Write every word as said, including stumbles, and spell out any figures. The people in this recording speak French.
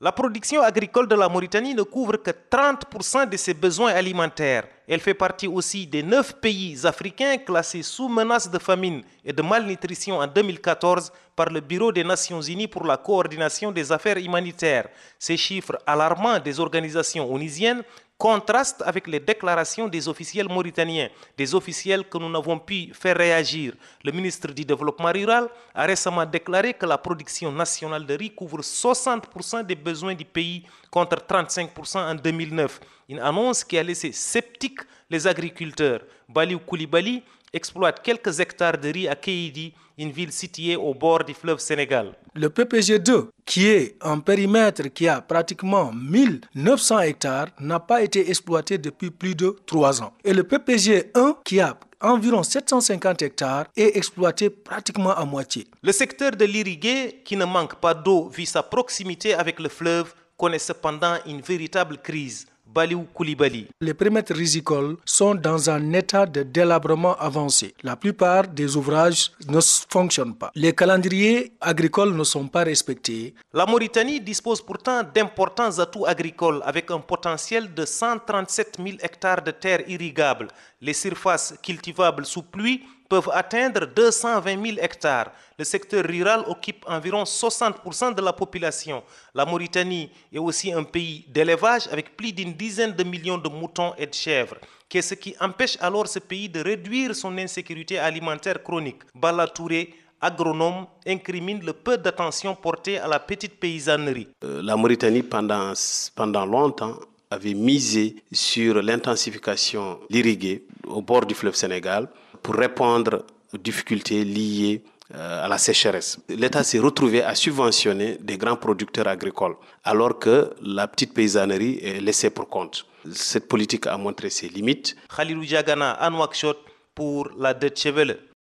La production agricole de la Mauritanie ne couvre que trente pour cent de ses besoins alimentaires. Elle fait partie aussi des neuf pays africains classés sous menace de famine et de malnutrition en deux mille quatorze par le Bureau des Nations Unies pour la coordination des affaires humanitaires. Ces chiffres alarmants des organisations onisiennes contrastent avec les déclarations des officiels mauritaniens, des officiels que nous n'avons pu faire réagir. Le ministre du Développement rural a récemment déclaré que la production nationale de riz couvre soixante pour cent des besoins du pays contre trente-cinq pour cent en deux mille neuf. Une annonce qui a laissé sceptiques les agriculteurs. Baliou Koulibaly exploite quelques hectares de riz à Kéidi, une ville située au bord du fleuve Sénégal. Le P P G deux, qui est un périmètre qui a pratiquement mille neuf cents hectares, n'a pas été exploité depuis plus de trois ans. Et le P P G un, qui a environ sept cent cinquante hectares, est exploité pratiquement à moitié. Le secteur de l'irrigué, qui ne manque pas d'eau vu sa proximité avec le fleuve, connaît cependant une véritable crise. Baliou Koulibaly. Les périmètres rizicoles sont dans un état de délabrement avancé. La plupart des ouvrages ne fonctionnent pas. Les calendriers agricoles ne sont pas respectés. La Mauritanie dispose pourtant d'importants atouts agricoles avec un potentiel de cent trente-sept mille hectares de terres irrigables. Les surfaces cultivables sous pluie peuvent atteindre deux cent vingt mille hectares. Le secteur rural occupe environ soixante pour cent de la population. La Mauritanie est aussi un pays d'élevage avec plus d'une dizaine de millions de moutons et de chèvres, qu'est ce qui empêche alors ce pays de réduire son insécurité alimentaire chronique. Bala Touré, agronome, incrimine le peu d'attention portée à la petite paysannerie. Euh, la Mauritanie, pendant, pendant longtemps, avait misé sur l'intensification l'irrigué au bord du fleuve Sénégal pour répondre aux difficultés liées euh, à la sécheresse. L'État s'est retrouvé à subventionner des grands producteurs agricoles, alors que la petite paysannerie est laissée pour compte. Cette politique a montré ses limites. Khalilou Diagana, Anouakchot, pour la Deutsche Welle.